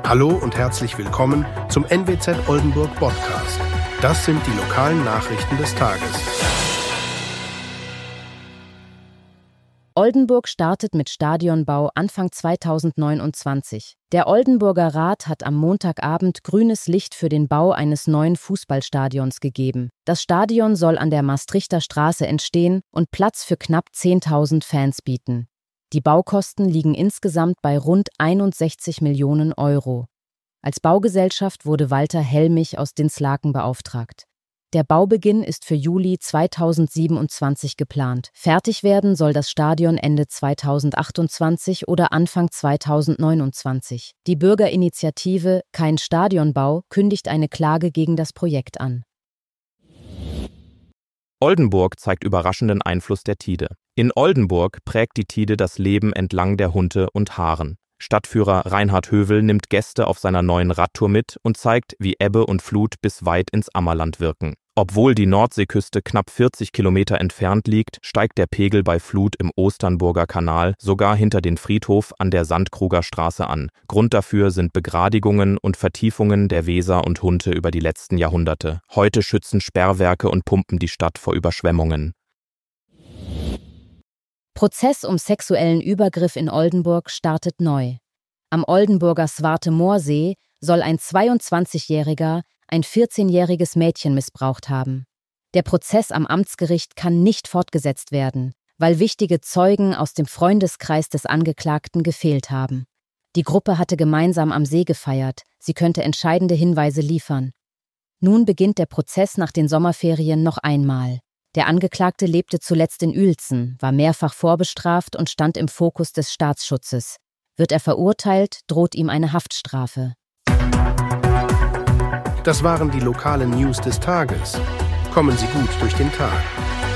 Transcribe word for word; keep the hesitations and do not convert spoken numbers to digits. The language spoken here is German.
Hallo und herzlich willkommen zum N W Z Oldenburg Podcast. Das sind die lokalen Nachrichten des Tages. Oldenburg startet mit Stadionbau Anfang zweitausendneunundzwanzig. Der Oldenburger Rat hat am Montagabend grünes Licht für den Bau eines neuen Fußballstadions gegeben. Das Stadion soll an der Maastrichter Straße entstehen und Platz für knapp zehntausend Fans bieten. Die Baukosten liegen insgesamt bei rund einundsechzig Millionen Euro. Als Baugesellschaft wurde Walter Helmich aus Dinslaken beauftragt. Der Baubeginn ist für Juli zweitausendsiebenundzwanzig geplant. Fertig werden soll das Stadion Ende zweitausendachtundzwanzig oder Anfang zweitausendneunundzwanzig. Die Bürgerinitiative Kein Stadionbau kündigt eine Klage gegen das Projekt an. Oldenburg zeigt überraschenden Einfluss der Tide. In Oldenburg prägt die Tide das Leben entlang der Hunte und Haaren. Stadtführer Reinhard Hövel nimmt Gäste auf seiner neuen Radtour mit und zeigt, wie Ebbe und Flut bis weit ins Ammerland wirken. Obwohl die Nordseeküste knapp vierzig Kilometer entfernt liegt, steigt der Pegel bei Flut im Osternburger Kanal sogar hinter den Friedhof an der Sandkruger Straße an. Grund dafür sind Begradigungen und Vertiefungen der Weser und Hunte über die letzten Jahrhunderte. Heute schützen Sperrwerke und Pumpen die Stadt vor Überschwemmungen. Prozess um sexuellen Übergriff in Oldenburg startet neu. Am Oldenburger Swarte-Moorsee soll ein zweiundzwanzigjähriger ein vierzehnjähriges Mädchen missbraucht haben. Der Prozess am Amtsgericht kann nicht fortgesetzt werden, weil wichtige Zeugen aus dem Freundeskreis des Angeklagten gefehlt haben. Die Gruppe hatte gemeinsam am See gefeiert, sie könnte entscheidende Hinweise liefern. Nun beginnt der Prozess nach den Sommerferien noch einmal. Der Angeklagte lebte zuletzt in Uelzen, war mehrfach vorbestraft und stand im Fokus des Staatsschutzes. Wird er verurteilt, droht ihm eine Haftstrafe. Das waren die lokalen News des Tages. Kommen Sie gut durch den Tag.